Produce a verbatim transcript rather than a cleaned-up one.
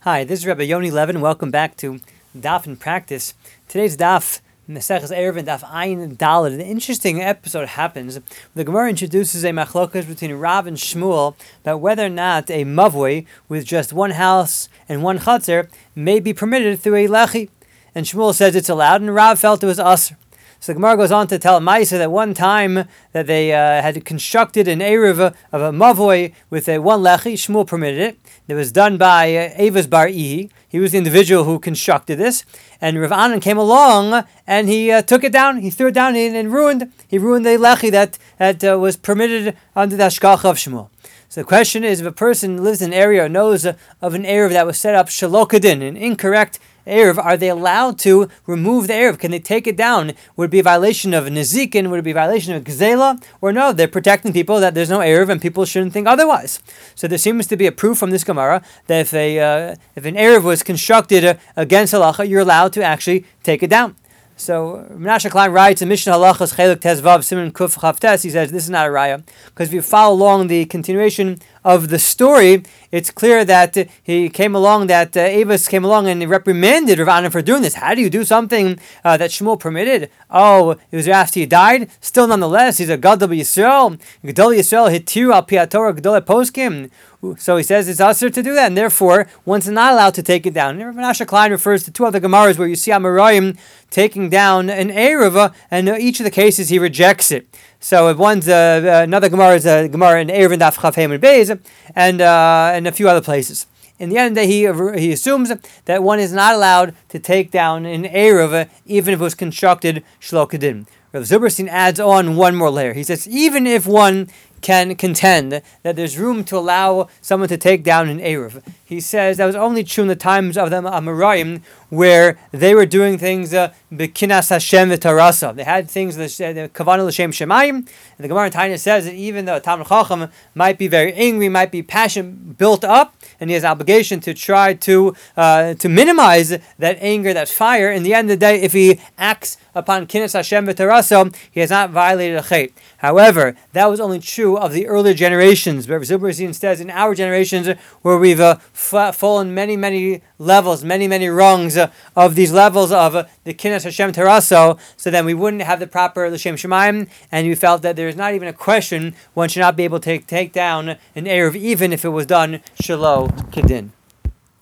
Hi, this is Rabbi Yoni Levin. Welcome back to Daf in Practice. Today's Daf, Maseches Eruvin, Daf Ayin Daled. An interesting episode happens. The Gemara introduces a machlokas between Rav and Shmuel about whether or not a mavoi with just one house and one chutzner may be permitted through a lechi. And Shmuel says it's allowed, and Rav felt it was usr. So the Gemara goes on to tell Maisa that one time that they uh, had constructed an eruv of a mavoi with a one lechi, Shmuel permitted it. It was done by uh, Avos bar Ihi. He was the individual who constructed this. And Rav Anan came along and he uh, took it down. He threw it down and, and ruined. He ruined the lechi that, that uh, was permitted under the hashgacha of Shmuel. So the question is, if a person lives in an area or knows uh, of an eruv that was set up shelo kedin, an incorrect eruv, are they allowed to remove the eruv? Can they take it down? Would it be a violation of nezikin? Would it be a violation of gzela? Or no, they're protecting people that there's no eruv and people shouldn't think otherwise. So there seems to be a proof from this Gemara that if a uh, if an eruv was constructed uh, against halacha, you're allowed to actually take it down. So Menashe Klein writes in Mishnah Halachos Chelek Tezvav Siman Kuf Chavtes. He says this is not a raya because if you follow along the continuation of the story, it's clear that uh, he came along, that uh, Avos came along and reprimanded Rav Anan for doing this. How do you do something uh, that Shmuel permitted? Oh, it was after he died. Still, nonetheless, he's a Gadol Yisrael. Gadol Yisrael hitiru al pi haTorah Gadol poskim. So he says it's usher to do that, and therefore one's not allowed to take it down. And Menashe Klein refers to two other Gemaras where you see Amoraim taking down an eruv, and in each of the cases he rejects it. So if one's uh, another Gemara is a Gemara in Eruvin Daf Chaf Hem and Beis, and uh, and a few other places. In the end of the day, he he assumes that one is not allowed to take down an eruv even if it was constructed shelo kedin. Rav Zuberstein adds on one more layer. He says even if one can contend that there's room to allow someone to take down an eruv, he says that was only true in the times of the Amoraim, where they were doing things b'kinas Hashem v'tarasa. They had things the kavanah l'shem shemayim. And the Gemara in Taina says that even though a Talmid Chacham might be very angry, might be passion built up, and he has an obligation to try to uh, to minimize that anger, that fire. In the end of the day, if he acts upon kinas Hashem v'tarasa, he has not violated a chet. However, that was only true of the earlier generations. But Zuberstein says in our generations, where we've uh, f- fallen many, many levels, many, many rungs uh, of these levels of uh, the Kinas Hashem Taraso, so then we wouldn't have the proper L'Shem Shemayim, and you felt that there's not even a question one should not be able to take, take down an eruv, even if it was done shelo kedin.